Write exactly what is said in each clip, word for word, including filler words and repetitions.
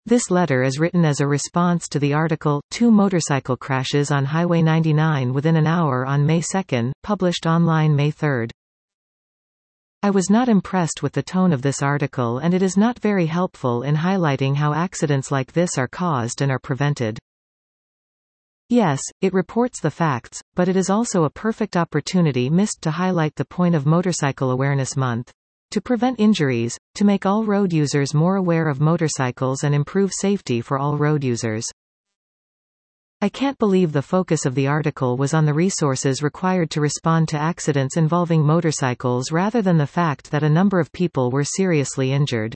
This letter is written as a response to the article, Two Motorcycle Crashes on Highway ninety-nine Within an Hour on May second, published online May third. I was not impressed with the tone of this article, and it is not very helpful in highlighting how accidents like this are caused and are prevented. Yes, it reports the facts, but it is also a perfect opportunity missed to highlight the point of Motorcycle Awareness Month. To prevent injuries, to make all road users more aware of motorcycles and improve safety for all road users. I can't believe the focus of the article was on the resources required to respond to accidents involving motorcycles rather than the fact that a number of people were seriously injured.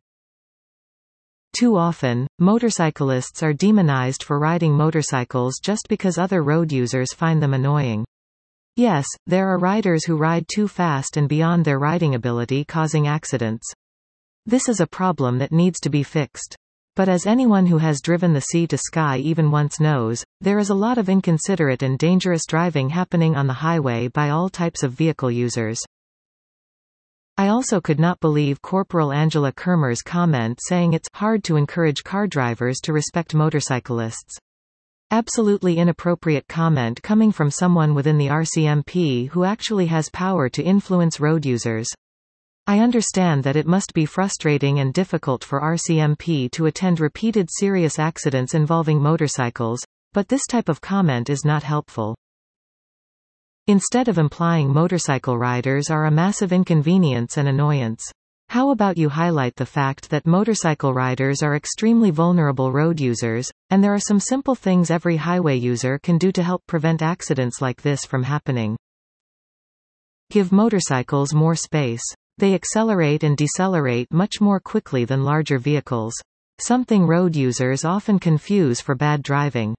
Too often, motorcyclists are demonized for riding motorcycles just because other road users find them annoying. Yes, there are riders who ride too fast and beyond their riding ability, causing accidents. This is a problem that needs to be fixed. But as anyone who has driven the sea to sky even once knows, there is a lot of inconsiderate and dangerous driving happening on the highway by all types of vehicle users. I also could not believe Corporal Angela Kermer's comment saying it's hard to encourage car drivers to respect motorcyclists. Absolutely inappropriate comment coming from someone within the R C M P who actually has power to influence road users. I understand that it must be frustrating and difficult for R C M P to attend repeated serious accidents involving motorcycles, but this type of comment is not helpful. Instead of implying motorcycle riders are a massive inconvenience and annoyance. How about you highlight the fact that motorcycle riders are extremely vulnerable road users, and there are some simple things every highway user can do to help prevent accidents like this from happening. Give motorcycles more space. They accelerate and decelerate much more quickly than larger vehicles. Something road users often confuse for bad driving.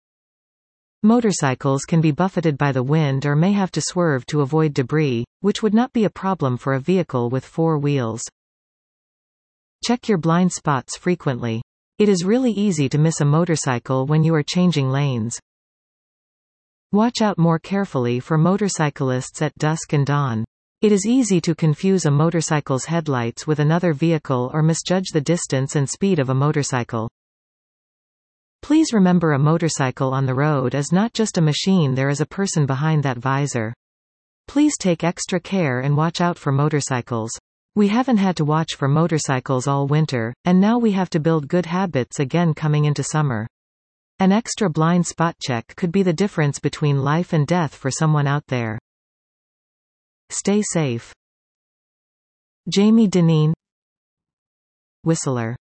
Motorcycles can be buffeted by the wind or may have to swerve to avoid debris, which would not be a problem for a vehicle with four wheels. Check your blind spots frequently. It is really easy to miss a motorcycle when you are changing lanes. Watch out more carefully for motorcyclists at dusk and dawn. It is easy to confuse a motorcycle's headlights with another vehicle or misjudge the distance and speed of a motorcycle. Please remember, a motorcycle on the road is not just a machine, there is a person behind that visor. Please take extra care and watch out for motorcycles. We haven't had to watch for motorcycles all winter, and now we have to build good habits again coming into summer. An extra blind spot check could be the difference between life and death for someone out there. Stay safe. Jamie Deneen, Whistler.